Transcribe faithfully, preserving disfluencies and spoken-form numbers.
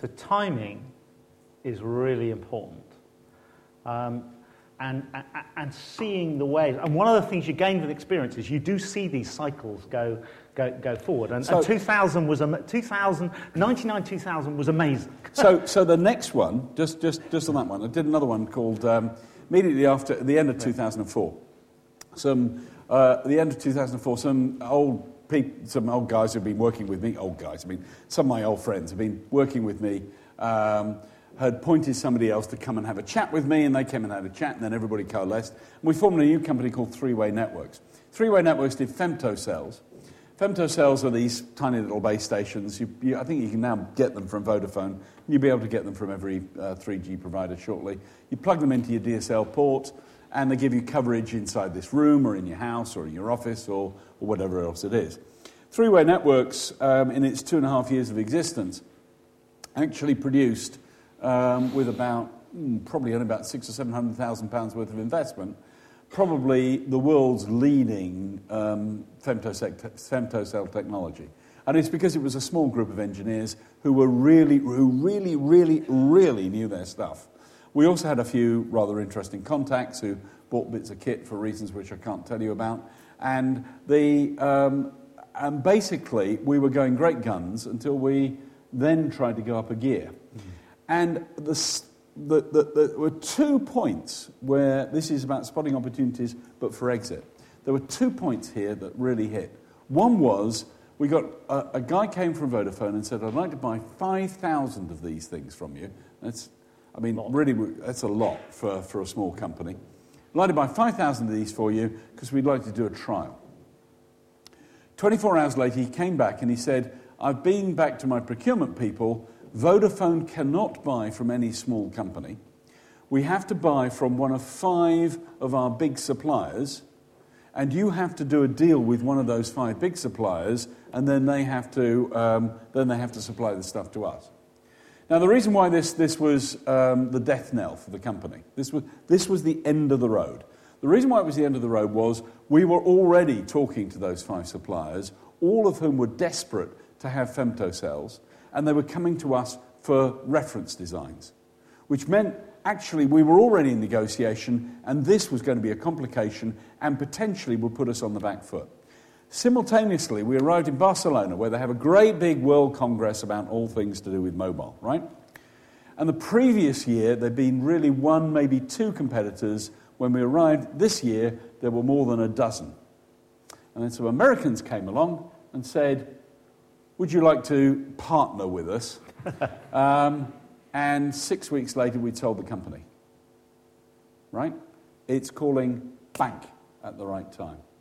the timing is really important. Um, and, and, and seeing the ways, and one of the things you gain with experience is you do see these cycles go go, go forward. And, so, and two thousand was, two thousand, ninety-nine two thousand was amazing. so so the next one, just, just, just on that one, I did another one called, um, immediately after, at the end of two thousand four, some, uh, at the end of two thousand four, some old people, some old guys who've been working with me, old guys, I mean, some of my old friends have been working with me, um, had pointed somebody else to come and have a chat with me, and they came and had a chat, and then everybody coalesced. And we formed a new company called Three-Way Networks. Three-Way Networks did femtocells. Femtocells are these tiny little base stations. You, you, I think you can now get them from Vodafone. You'll be able to get them from every uh, three G provider shortly. You plug them into your D S L port, and they give you coverage inside this room, or in your house, or in your office, or, or whatever else it is. Three-Way Networks, um, in its two and a half years of existence, actually produced Um, with about, mm, probably only about six or seven hundred thousand pounds worth of investment, probably the world's leading um, femtocell technology. And it's because it was a small group of engineers who were really, who really, really, really knew their stuff. We also had a few rather interesting contacts who bought bits of kit for reasons which I can't tell you about. And the, um, and basically, we were going great guns until we then tried to go up a gear. Mm-hmm. And the, the, the, the, there were two points where this is about spotting opportunities, but for exit. There were two points here that really hit. One was we got a, a guy came from Vodafone and said, "I'd like to buy five thousand of these things from you." That's, I mean, really, that's a lot for, for a small company. "I'd like to buy five thousand of these for you because we'd like to do a trial." twenty-four hours later, he came back and he said, "I've been back to my procurement people. Vodafone cannot buy from any small company. We have to buy from one of five of our big suppliers, and you have to do a deal with one of those five big suppliers, and then they have to um, then they have to supply the stuff to us." Now, the reason why this this was um, the death knell for the company, this was this was the end of the road. The reason why it was the end of the road was we were already talking to those five suppliers, all of whom were desperate to have femtocells, and they were coming to us for reference designs, which meant actually we were already in negotiation, and this was going to be a complication and potentially would put us on the back foot. Simultaneously, we arrived in Barcelona, where they have a great big world congress about all things to do with mobile, right? And the previous year, there'd been really one, maybe two competitors. When we arrived this year, there were more than a dozen. And then some Americans came along and said, "Would you like to partner with us?" um, and six weeks later, we sold the company. Right? It's calling bank at the right time.